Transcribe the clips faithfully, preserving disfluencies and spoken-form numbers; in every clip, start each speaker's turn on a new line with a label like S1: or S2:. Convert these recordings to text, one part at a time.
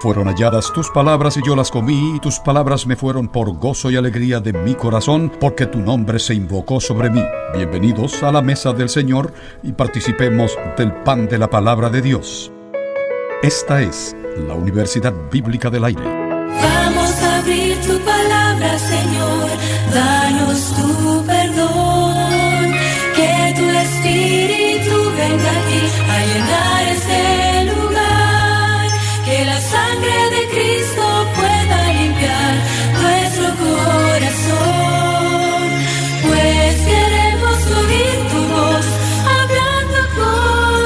S1: Fueron halladas tus palabras y yo las comí, y tus palabras me fueron por gozo y alegría de mi corazón, porque tu nombre se invocó sobre mí. Bienvenidos a la mesa del Señor y participemos del pan de la palabra de Dios. Esta es la Universidad Bíblica del Aire.
S2: Vamos a abrir tu palabra, Señor, danos tu perdón, que tu Espíritu venga aquí a llenar este lugar, que la sangre de Cristo pueda limpiar nuestro corazón, pues queremos oír tu voz hablando con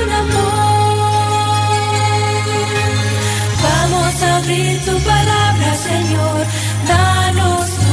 S2: amor. Vamos a abrir tu palabra, Señor, danos tu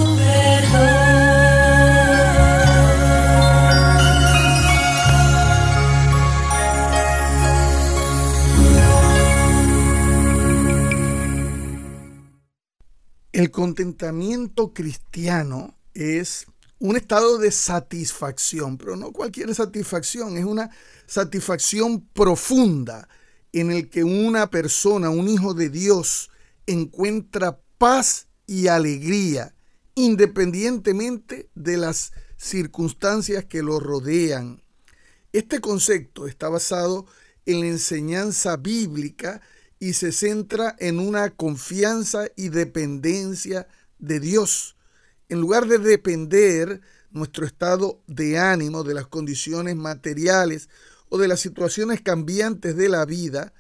S3: El contentamiento cristiano es un estado de satisfacción, pero no cualquier satisfacción, es una satisfacción profunda en el que una persona, un hijo de Dios, encuentra paz y alegría, independientemente de las circunstancias que lo rodean. Este concepto está basado en la enseñanza bíblica y se centra en una confianza y dependencia de Dios. En lugar de depender nuestro estado de ánimo de las condiciones materiales o de las situaciones cambiantes de la vida,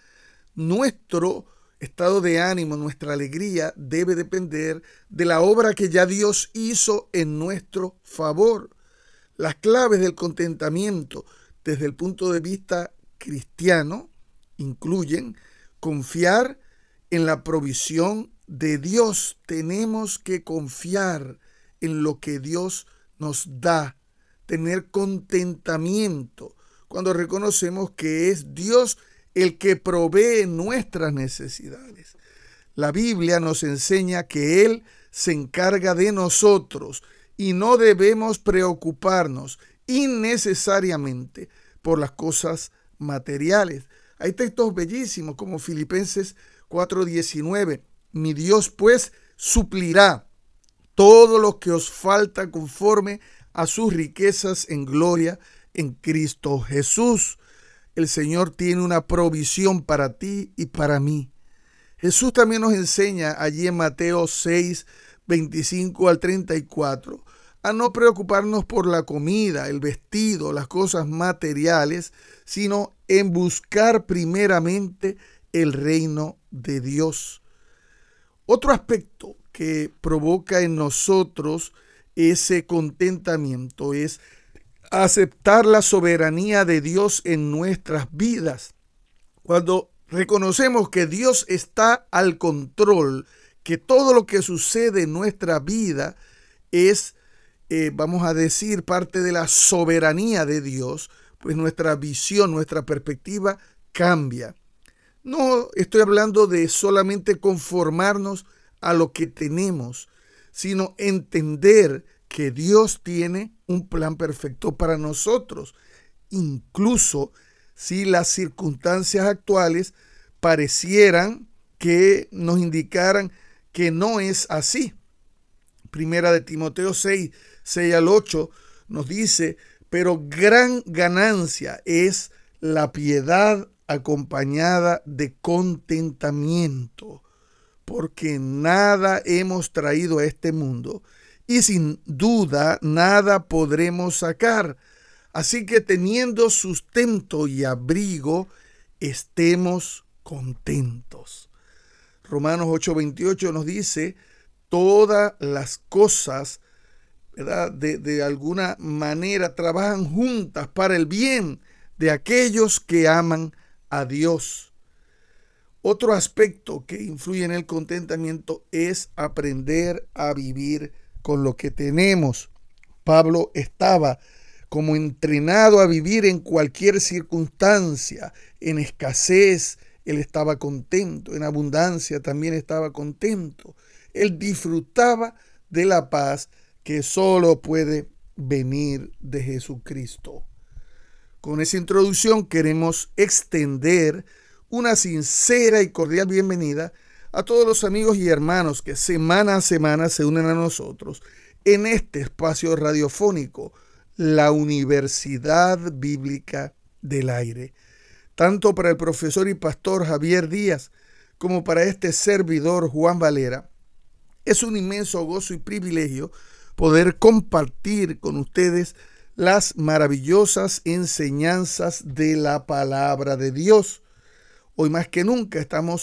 S3: nuestro estado de ánimo, nuestra alegría debe depender de la obra que ya Dios hizo en nuestro favor. Las claves del contentamiento desde el punto de vista cristiano incluyen confiar en la provisión de Dios. Tenemos que confiar en lo que Dios nos da, tener contentamiento cuando reconocemos que es Dios el que provee nuestras necesidades. La Biblia nos enseña que Él se encarga de nosotros y no debemos preocuparnos innecesariamente por las cosas materiales. Hay textos bellísimos como Filipenses cuatro diecinueve. Mi Dios pues suplirá todo lo que os falta conforme a sus riquezas en gloria en Cristo Jesús. El Señor tiene una provisión para ti y para mí. Jesús también nos enseña allí en Mateo seis, veinticinco al treinta y cuatro a no preocuparnos por la comida, el vestido, las cosas materiales, sino en buscar primeramente el reino de Dios. Otro aspecto que provoca en nosotros ese contentamiento es aceptar la soberanía de Dios en nuestras vidas. Cuando reconocemos que Dios está al control, que todo lo que sucede en nuestra vida es, eh, vamos a decir, parte de la soberanía de Dios, pues nuestra visión, nuestra perspectiva cambia. No estoy hablando de solamente conformarnos a lo que tenemos, sino entender que Dios tiene un plan perfecto para nosotros, incluso si las circunstancias actuales parecieran que nos indicaran que no es así. Primera de Timoteo seis, seis al ocho nos dice: pero gran ganancia es la piedad acompañada de contentamiento, porque nada hemos traído a este mundo y sin duda nada podremos sacar. Así que teniendo sustento y abrigo, estemos contentos. Romanos ocho veintiocho nos dice: todas las cosas, ¿verdad?, de, de alguna manera trabajan juntas para el bien de aquellos que aman a Dios. Otro aspecto que influye en el contentamiento es aprender a vivir con lo que tenemos. Pablo estaba como entrenado a vivir en cualquier circunstancia. En escasez, él estaba contento. En abundancia, también estaba contento. Él disfrutaba de la paz que solo puede venir de Jesucristo. Con esa introducción queremos extender una sincera y cordial bienvenida a todos los amigos y hermanos que semana a semana se unen a nosotros en este espacio radiofónico, la Universidad Bíblica del Aire. Tanto para el profesor y pastor Javier Díaz como para este servidor Juan Valera, es un inmenso gozo y privilegio poder compartir con ustedes las maravillosas enseñanzas de la palabra de Dios. Hoy más que nunca estamos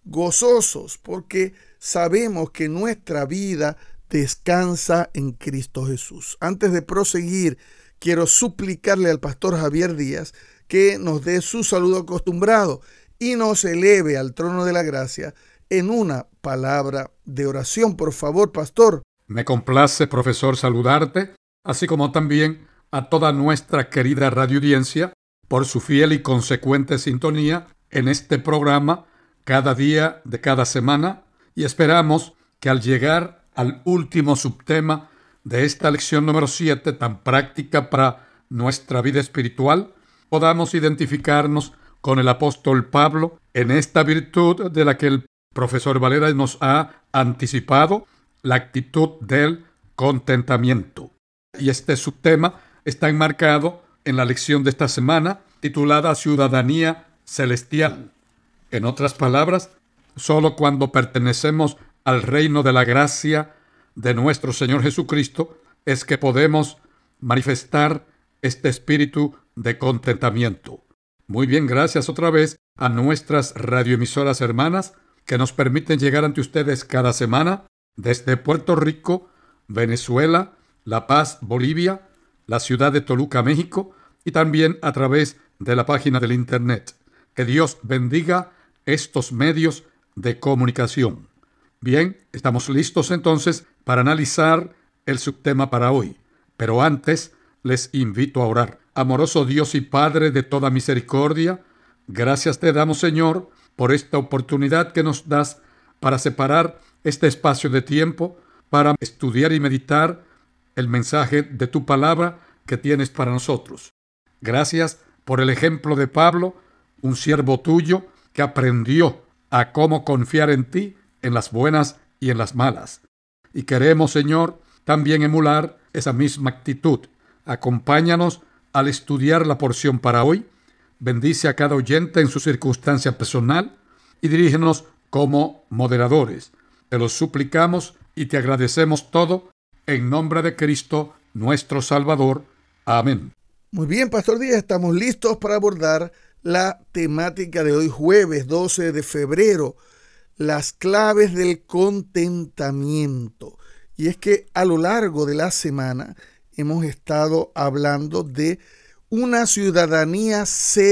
S3: gozosos porque sabemos que nuestra vida descansa en Cristo Jesús. Antes de proseguir, quiero suplicarle al pastor Javier Díaz que nos dé su saludo acostumbrado y nos eleve al trono de la gracia en una palabra de oración. Por favor, pastor.
S1: Me complace, profesor, saludarte, así como también a toda nuestra querida radioaudiencia por su fiel y consecuente sintonía en este programa cada día de cada semana, y esperamos que al llegar al último subtema de esta lección número siete, tan práctica para nuestra vida espiritual, podamos identificarnos con el apóstol Pablo en esta virtud de la que el profesor Valera nos ha anticipado, la actitud del contentamiento. Y este subtema está enmarcado en la lección de esta semana titulada Ciudadanía Celestial. En otras palabras, solo cuando pertenecemos al reino de la gracia de nuestro Señor Jesucristo es que podemos manifestar este espíritu de contentamiento. Muy bien, gracias otra vez a nuestras radioemisoras hermanas que nos permiten llegar ante ustedes cada semana desde Puerto Rico, Venezuela, La Paz, Bolivia, la ciudad de Toluca, México, y también a través de la página del Internet. Que Dios bendiga estos medios de comunicación. Bien, estamos listos entonces para analizar el subtema para hoy. Pero antes, les invito a orar. Amoroso Dios y Padre de toda misericordia, gracias te damos, Señor, por esta oportunidad que nos das para separar este espacio de tiempo para estudiar y meditar el mensaje de tu palabra que tienes para nosotros. Gracias por el ejemplo de Pablo, un siervo tuyo que aprendió a cómo confiar en ti en las buenas y en las malas. Y queremos, Señor, también emular esa misma actitud. Acompáñanos al estudiar la porción para hoy. Bendice a cada oyente en su circunstancia personal y dirígenos como moderadores. Te lo suplicamos y te agradecemos todo en nombre de Cristo, nuestro Salvador. Amén.
S3: Muy bien, pastor Díaz, estamos listos para abordar la temática de hoy, jueves doce de febrero, las claves del contentamiento. Y es que a lo largo de la semana hemos estado hablando de una ciudadanía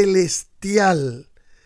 S3: celestial.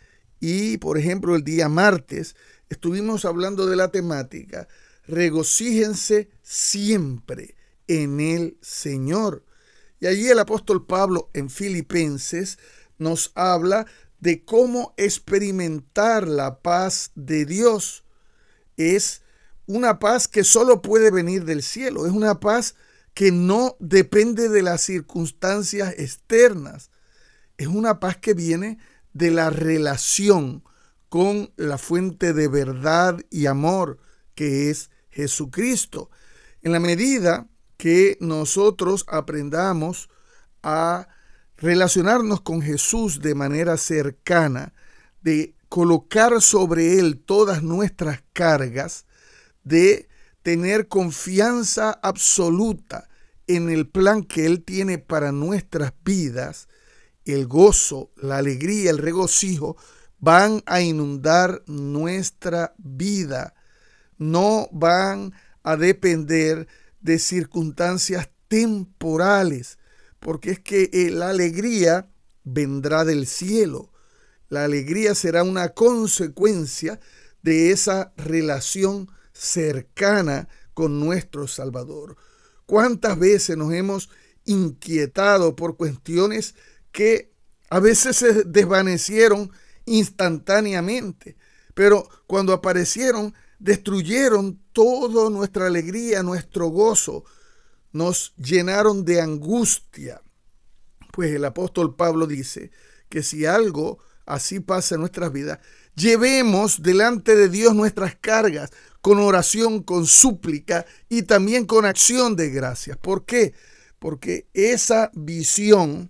S3: Y, por ejemplo, el día martes estuvimos hablando de la temática regocíjense siempre en el Señor. Y allí el apóstol Pablo en Filipenses nos habla de cómo experimentar la paz de Dios. Es una paz que solo puede venir del cielo, es una paz que no depende de las circunstancias externas, es una paz que viene de la relación con la fuente de verdad y amor que es Jesucristo. En la medida que nosotros aprendamos a relacionarnos con Jesús de manera cercana, de colocar sobre Él todas nuestras cargas, de tener confianza absoluta en el plan que Él tiene para nuestras vidas, el gozo, la alegría, el regocijo van a inundar nuestra vida. No van a depender de circunstancias temporales, porque es que la alegría vendrá del cielo. La alegría será una consecuencia de esa relación cercana con nuestro Salvador. ¿Cuántas veces nos hemos inquietado por cuestiones que a veces se desvanecieron instantáneamente, pero cuando aparecieron destruyeron toda nuestra alegría, nuestro gozo, nos llenaron de angustia? Pues el apóstol Pablo dice que si algo así pasa en nuestras vidas, llevemos delante de Dios nuestras cargas con oración, con súplica y también con acción de gracias. ¿Por qué? Porque esa visión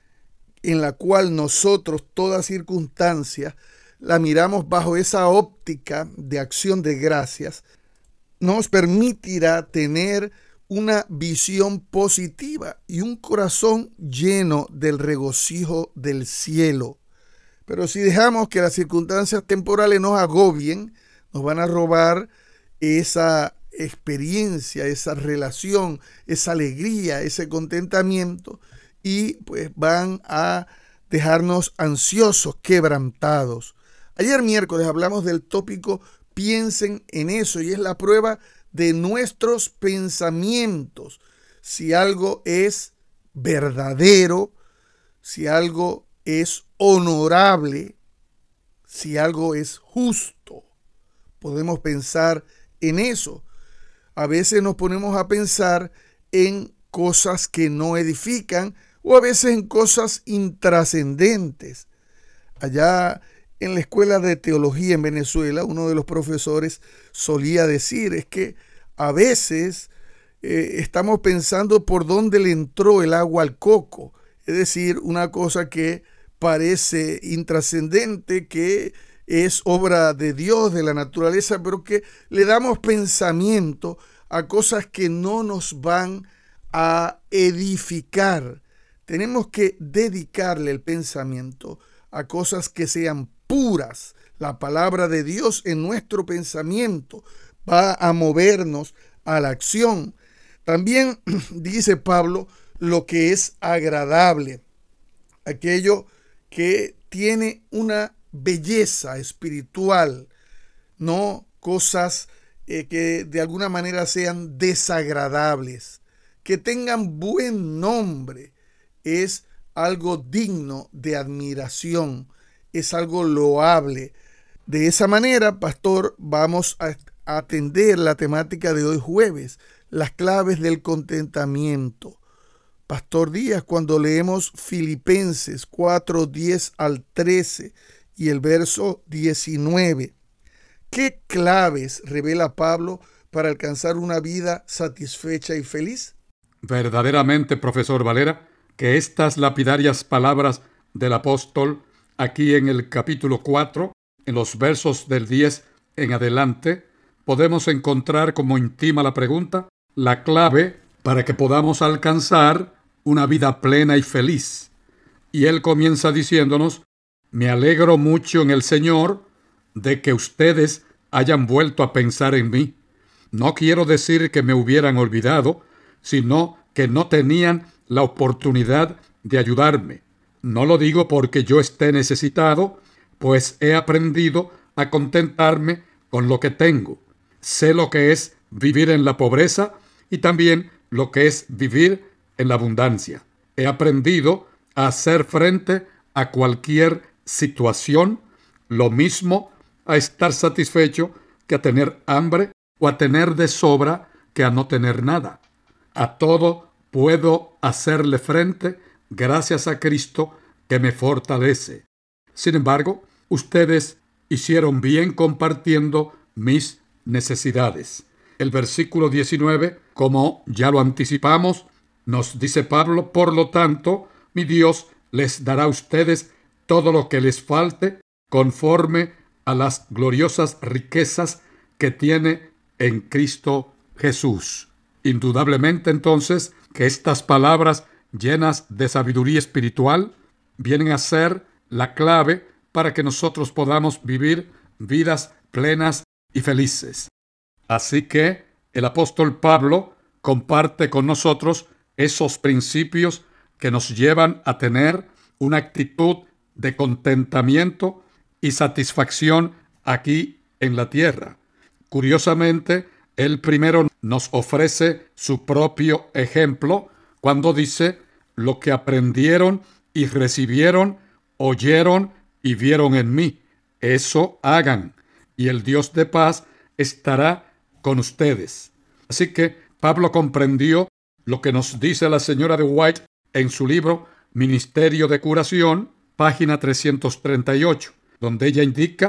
S3: en la cual nosotros toda circunstancia la miramos bajo esa óptica de acción de gracias, nos permitirá tener una visión positiva y un corazón lleno del regocijo del cielo. Pero si dejamos que las circunstancias temporales nos agobien, nos van a robar esa experiencia, esa relación, esa alegría, ese contentamiento, y pues van a dejarnos ansiosos, quebrantados. Ayer miércoles hablamos del tópico piensen en eso, y es la prueba de nuestros pensamientos. Si algo es verdadero, si algo es honorable, si algo es justo, podemos pensar en eso. A veces nos ponemos a pensar en cosas que no edifican o a veces en cosas intrascendentes. Allá en la escuela de teología en Venezuela, uno de los profesores solía decir es que a veces eh, estamos pensando por dónde le entró el agua al coco, es decir, una cosa que parece intrascendente, que es obra de Dios, de la naturaleza, pero que le damos pensamiento a cosas que no nos van a edificar. Tenemos que dedicarle el pensamiento a cosas que sean puras. La palabra de Dios en nuestro pensamiento va a movernos a la acción. También dice Pablo lo que es agradable, aquello que tiene una belleza espiritual, no cosas eh, que de alguna manera sean desagradables, que tengan buen nombre, es algo digno de admiración, es algo loable. De esa manera, pastor, vamos a atender la temática de hoy jueves, las claves del contentamiento. Pastor Díaz, cuando leemos Filipenses cuatro, diez al trece y el verso diecinueve, ¿qué claves revela Pablo para alcanzar una vida satisfecha y feliz?
S1: Verdaderamente, profesor Valera, que estas lapidarias palabras del apóstol aquí en el capítulo cuatro, en los versos del diez en adelante, podemos encontrar como intima la pregunta, la clave para que podamos alcanzar una vida plena y feliz. Y él comienza diciéndonos, me alegro mucho en el Señor de que ustedes hayan vuelto a pensar en mí. No quiero decir que me hubieran olvidado, sino que no tenían la oportunidad de ayudarme. No lo digo porque yo esté necesitado, pues he aprendido a contentarme con lo que tengo. Sé lo que es vivir en la pobreza y también lo que es vivir en la abundancia. He aprendido a hacer frente a cualquier situación, lo mismo a estar satisfecho que a tener hambre o a tener de sobra que a no tener nada. A todo puedo hacerle frente gracias a Cristo que me fortalece. Sin embargo, ustedes hicieron bien compartiendo mis necesidades. El versículo diecinueve, como ya lo anticipamos, nos dice Pablo, por lo tanto, mi Dios les dará a ustedes todo lo que les falte conforme a las gloriosas riquezas que tiene en Cristo Jesús. Indudablemente, entonces, que estas palabras llenas de sabiduría espiritual vienen a ser la clave para que nosotros podamos vivir vidas plenas y felices. Así que el apóstol Pablo comparte con nosotros esos principios que nos llevan a tener una actitud de contentamiento y satisfacción aquí en la tierra. Curiosamente, él primero nos ofrece su propio ejemplo cuando dice lo que aprendieron y recibieron, oyeron y vieron en mí. Eso hagan, y el Dios de paz estará con ustedes. Así que Pablo comprendió lo que nos dice la señora de White en su libro Ministerio de Curación, página trescientos treinta y ocho, donde ella indica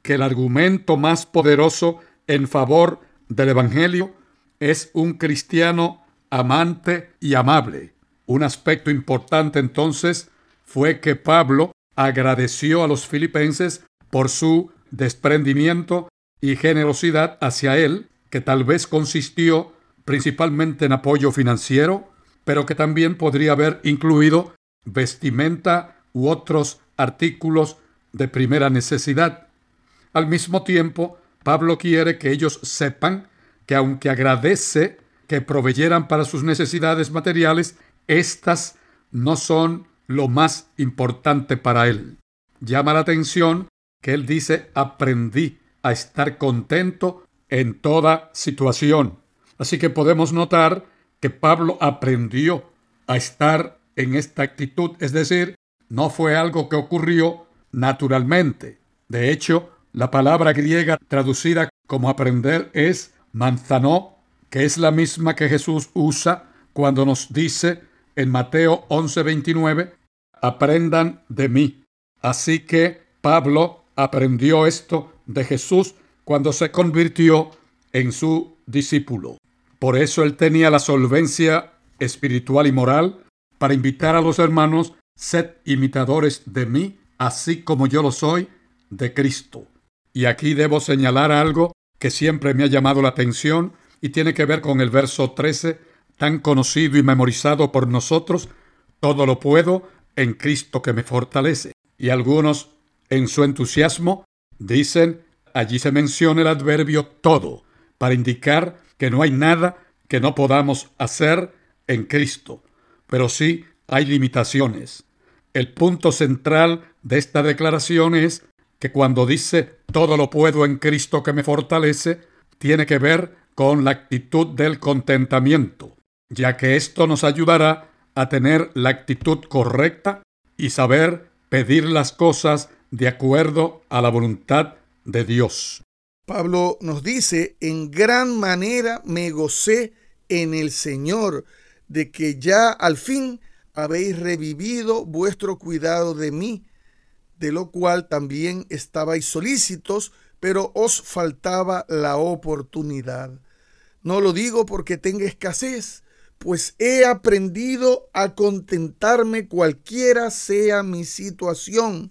S1: que el argumento más poderoso en favor del Evangelio es un cristiano amante y amable. Un aspecto importante entonces fue que Pablo agradeció a los filipenses por su desprendimiento y generosidad hacia él, que tal vez consistió principalmente en apoyo financiero, pero que también podría haber incluido vestimenta u otros artículos de primera necesidad. Al mismo tiempo, Pablo quiere que ellos sepan que aunque agradece que proveyeran para sus necesidades materiales, estas no son lo más importante para él. Llama la atención que él dice: aprendí a estar contento en toda situación. Así que podemos notar que Pablo aprendió a estar en esta actitud, es decir, no fue algo que ocurrió naturalmente. De hecho, la palabra griega traducida como aprender es manzanó, que es la misma que Jesús usa cuando nos dice en Mateo once veintinueve, aprendan de mí. Así que Pablo aprendió esto de Jesús cuando se convirtió en su discípulo. Por eso él tenía la solvencia espiritual y moral para invitar a los hermanos: sed imitadores de mí, así como yo lo soy de Cristo. Y aquí debo señalar algo que siempre me ha llamado la atención y tiene que ver con el verso trece, tan conocido y memorizado por nosotros: todo lo puedo en Cristo que me fortalece. Y algunos, en su entusiasmo, dicen, allí se menciona el adverbio todo, para indicar que no hay nada que no podamos hacer en Cristo. Pero sí hay limitaciones. El punto central de esta declaración es que cuando dice todo lo puedo en Cristo que me fortalece, tiene que ver con la actitud del contentamiento, ya que esto nos ayudará a tener la actitud correcta y saber pedir las cosas de acuerdo a la voluntad de Dios.
S3: Pablo nos dice: en gran manera me gocé en el Señor, de que ya al fin habéis revivido vuestro cuidado de mí, de lo cual también estabais solícitos, pero os faltaba la oportunidad. No lo digo porque tenga escasez, pues he aprendido a contentarme cualquiera sea mi situación.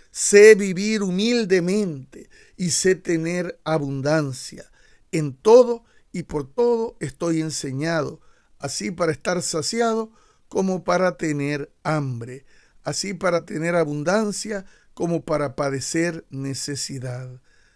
S3: Sé vivir humildemente y sé tener abundancia. En todo y por todo estoy enseñado, así para estar saciado como para tener hambre, así para tener abundancia como para padecer necesidad.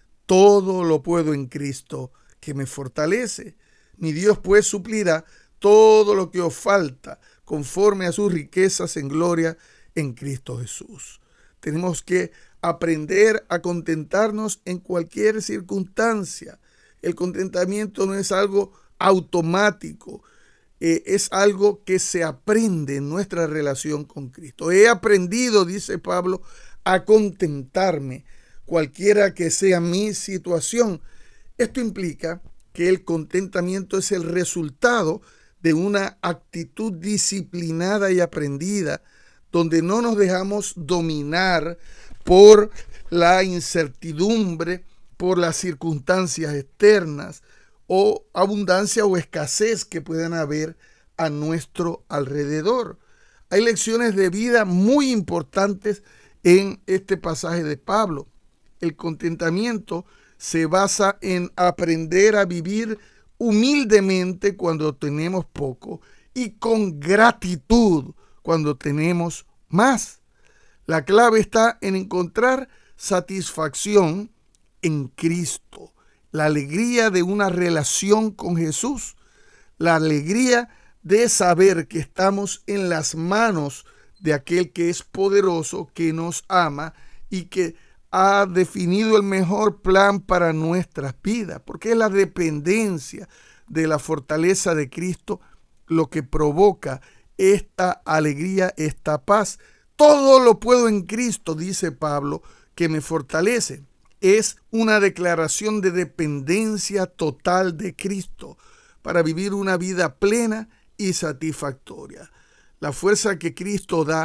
S3: Todo lo puedo en Cristo que me fortalece. Mi Dios pues suplirá todo lo que os falta conforme a sus riquezas en gloria en Cristo Jesús. Tenemos que aprender a contentarnos en cualquier circunstancia. El contentamiento no es algo automático, eh, es algo que se aprende en nuestra relación con Cristo. He aprendido, dice Pablo, a contentarme, cualquiera que sea mi situación. Esto implica que el contentamiento es el resultado de una actitud disciplinada y aprendida, donde no nos dejamos dominar por la incertidumbre, por las circunstancias externas o abundancia o escasez que puedan haber a nuestro alrededor. Hay lecciones de vida muy importantes en este pasaje de Pablo. El contentamiento se basa en aprender a vivir humildemente cuando tenemos poco y con gratitud cuando tenemos más. La clave está en encontrar satisfacción en Cristo, la alegría de una relación con Jesús, la alegría de saber que estamos en las manos de aquel que es poderoso, que nos ama y que ha definido el mejor plan para nuestras vidas, porque es la dependencia de la fortaleza de Cristo lo que provoca esta alegría, esta paz. Todo lo puedo en Cristo, dice Pablo, que me fortalece. Es una declaración de dependencia total de Cristo para vivir una vida plena y satisfactoria. La fuerza que Cristo da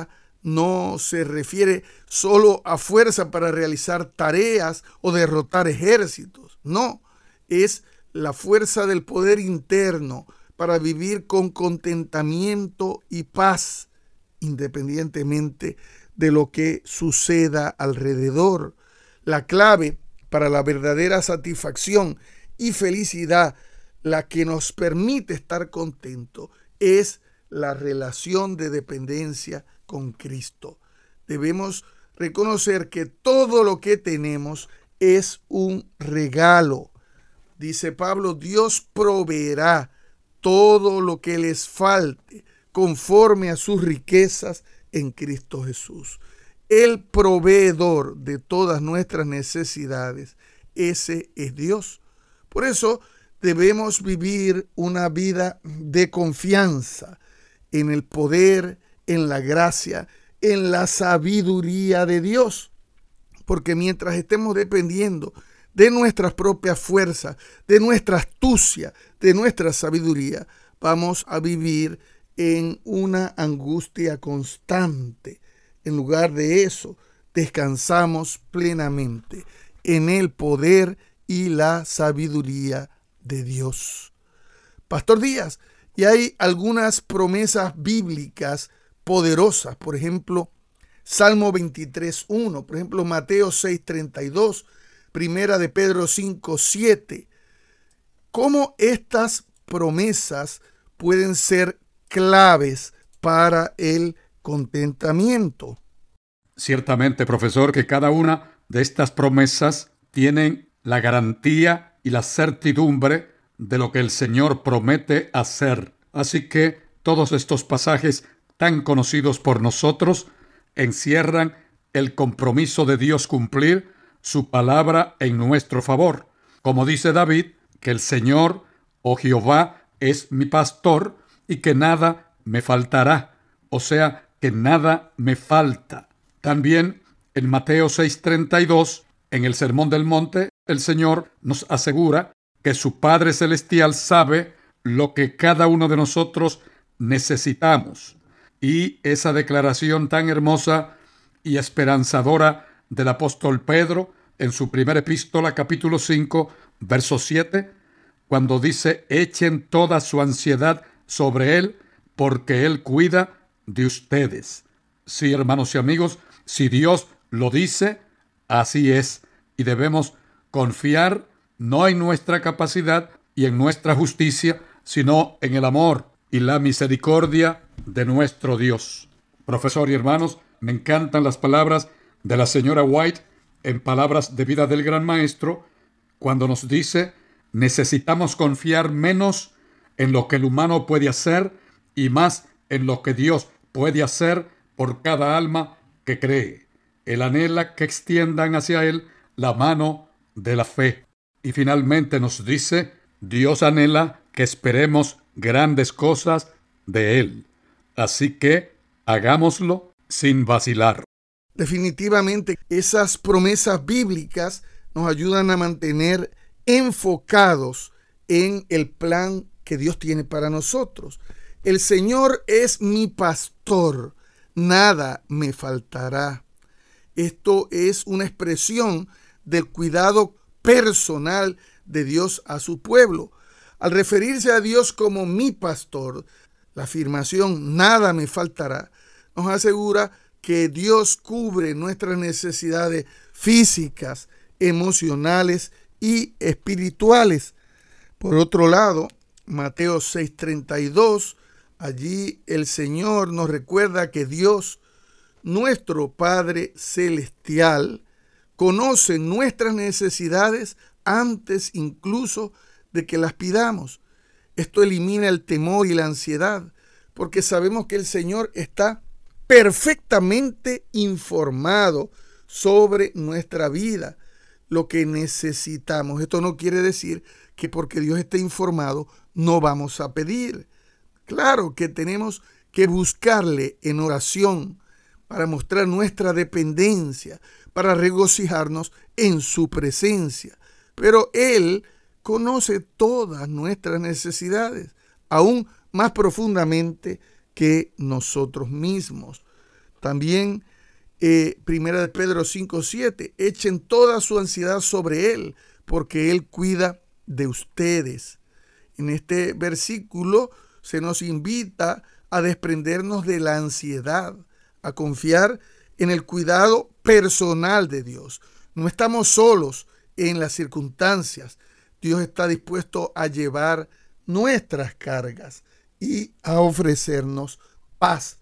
S3: no se refiere solo a fuerza para realizar tareas o derrotar ejércitos. No, es la fuerza del poder interno para vivir con contentamiento y paz, independientemente de lo que suceda alrededor. La clave para la verdadera satisfacción y felicidad, la que nos permite estar contentos, es la relación de dependencia con Cristo. Debemos reconocer que todo lo que tenemos es un regalo. Dice Pablo, Dios proveerá todo lo que les falte conforme a sus riquezas en Cristo Jesús. El proveedor de todas nuestras necesidades, ese es Dios. Por eso debemos vivir una vida de confianza en el poder, en la gracia, en la sabiduría de Dios. Porque mientras estemos dependiendo de nuestras propias fuerzas, de nuestra astucia, de nuestra sabiduría, vamos a vivir en una angustia constante. En lugar de eso, descansamos plenamente en el poder y la sabiduría de Dios. Pastor Díaz, y hay algunas promesas bíblicas poderosas, por ejemplo, Salmo veintitrés uno, por ejemplo, Mateo seis treinta y dos, Primera de Pedro cinco siete. ¿Cómo estas promesas pueden ser claves para el contentamiento?
S1: Ciertamente, profesor, que cada una de estas promesas tienen la garantía y la certidumbre de lo que el Señor promete hacer. Así que todos estos pasajes tan conocidos por nosotros encierran el compromiso de Dios cumplir su palabra en nuestro favor. Como dice David, que el Señor, oh Jehová, es mi pastor y que nada me faltará. O sea, que nada me falta. También en Mateo seis treinta y dos, en el Sermón del Monte, el Señor nos asegura que su Padre Celestial sabe lo que cada uno de nosotros necesitamos. Y esa declaración tan hermosa y esperanzadora del apóstol Pedro en su primera epístola, capítulo cinco, verso siete, cuando dice: echen toda su ansiedad sobre Él, porque Él cuida de ustedes. Sí, hermanos y amigos, si Dios lo dice, así es, y debemos confiar no en nuestra capacidad y en nuestra justicia, sino en el amor y la misericordia de nuestro Dios. Profesor y hermanos, me encantan las palabras de la señora White en Palabras de Vida del Gran Maestro, cuando nos dice: necesitamos confiar menos en lo que el humano puede hacer y más en lo que Dios puede hacer por cada alma que cree. Él anhela que extiendan hacia Él la mano de la fe. Y finalmente nos dice: Dios anhela que esperemos grandes cosas de Él. Así que hagámoslo sin vacilar.
S3: Definitivamente, esas promesas bíblicas nos ayudan a mantener enfocados en el plan que Dios tiene para nosotros. El Señor es mi pastor, nada me faltará. Esto es una expresión del cuidado personal de Dios a su pueblo. Al referirse a Dios como mi pastor, la afirmación nada me faltará nos asegura que Dios cubre nuestras necesidades físicas, emocionales y espirituales. Por otro lado, Mateo seis treinta y dos, allí el Señor nos recuerda que Dios, nuestro Padre Celestial, conoce nuestras necesidades antes incluso de que las pidamos. Esto elimina el temor y la ansiedad, porque sabemos que el Señor está perfectamente informado sobre nuestra vida, lo que necesitamos. Esto no quiere decir que porque Dios esté informado no vamos a pedir. Claro que tenemos que buscarle en oración para mostrar nuestra dependencia, para regocijarnos en su presencia. Pero Él conoce todas nuestras necesidades, aún más profundamente que nosotros mismos. También eh, Primera de Pedro cinco siete, echen toda su ansiedad sobre Él, porque Él cuida de ustedes. En este versículo se nos invita a desprendernos de la ansiedad, a confiar en el cuidado personal de Dios. No estamos solos en las circunstancias. Dios está dispuesto a llevar nuestras cargas y a ofrecernos paz.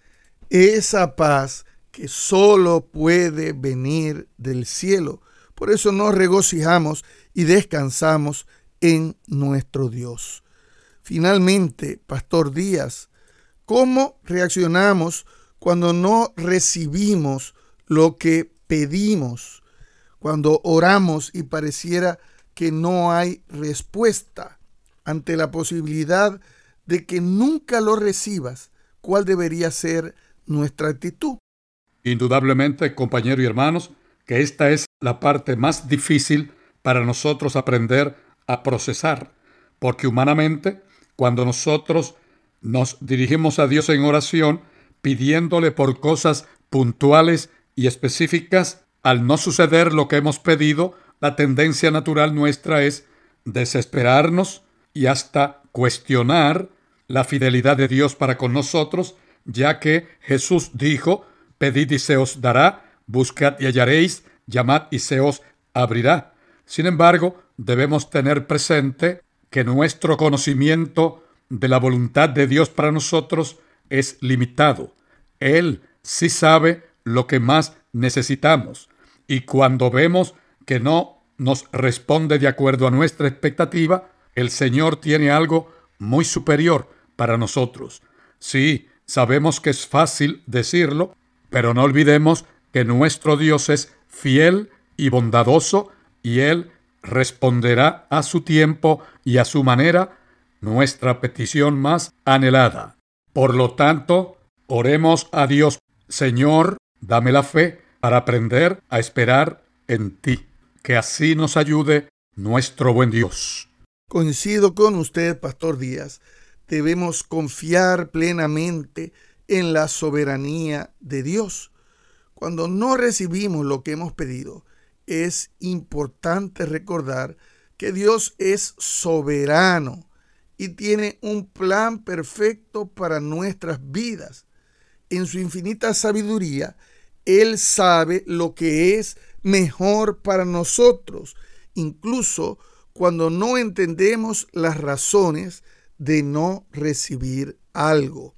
S3: Esa paz que solo puede venir del cielo. Por eso nos regocijamos y descansamos en nuestro Dios. Finalmente, Pastor Díaz, ¿cómo reaccionamos cuando no recibimos lo que pedimos? Cuando oramos y pareciera que no hay respuesta ante la posibilidad de que nunca lo recibas, ¿cuál debería ser nuestra actitud?
S1: Indudablemente, compañeros y hermanos, que esta es la parte más difícil para nosotros aprender a procesar, porque humanamente, cuando nosotros nos dirigimos a Dios en oración, pidiéndole por cosas puntuales y específicas, al no suceder lo que hemos pedido, la tendencia natural nuestra es desesperarnos y hasta cuestionar la fidelidad de Dios para con nosotros, ya que Jesús dijo: pedid y se os dará, buscad y hallaréis, llamad y se os abrirá. Sin embargo, debemos tener presente que nuestro conocimiento de la voluntad de Dios para nosotros es limitado. Él sí sabe lo que más necesitamos, y cuando vemos que no nos responde de acuerdo a nuestra expectativa, el Señor tiene algo muy superior para nosotros. Sí, sabemos que es fácil decirlo, pero no olvidemos que nuestro Dios es fiel y bondadoso, y Él responderá a su tiempo y a su manera nuestra petición más anhelada. Por lo tanto, oremos a Dios: Señor, dame la fe para aprender a esperar en ti. Que así nos ayude nuestro buen Dios.
S3: Coincido con usted, Pastor Díaz. Debemos confiar plenamente en la soberanía de Dios. Cuando no recibimos lo que hemos pedido, es importante recordar que Dios es soberano y tiene un plan perfecto para nuestras vidas. En su infinita sabiduría, Él sabe lo que es mejor para nosotros, incluso cuando no entendemos las razones de no recibir algo.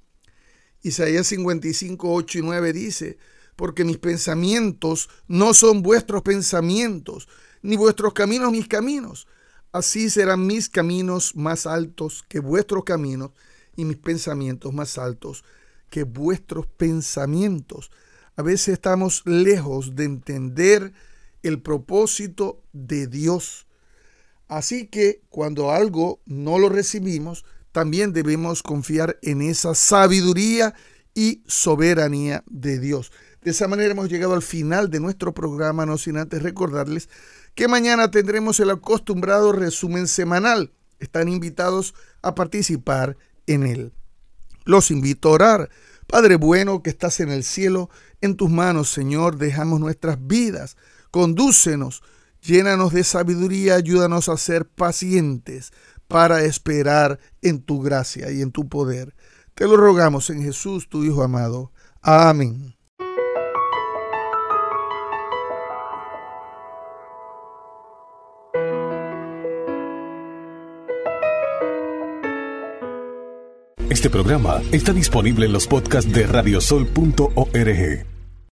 S3: Isaías cincuenta y cinco, ocho y nueve dice: porque mis pensamientos no son vuestros pensamientos, ni vuestros caminos mis caminos. Así serán mis caminos más altos que vuestros caminos, y mis pensamientos más altos que vuestros pensamientos. A veces estamos lejos de entender el propósito de Dios. Así que cuando algo no lo recibimos, también debemos confiar en esa sabiduría y soberanía de Dios. De esa manera hemos llegado al final de nuestro programa, no sin antes recordarles que mañana tendremos el acostumbrado resumen semanal. Están invitados a participar en él. Los invito a orar. Padre bueno que estás en el cielo, en tus manos, Señor, dejamos nuestras vidas. Condúcenos, llénanos de sabiduría, ayúdanos a ser pacientes para esperar en tu gracia y en tu poder. Te lo rogamos en Jesús, tu Hijo amado. Amén.
S4: Este programa está disponible en los podcasts de radiosol punto org.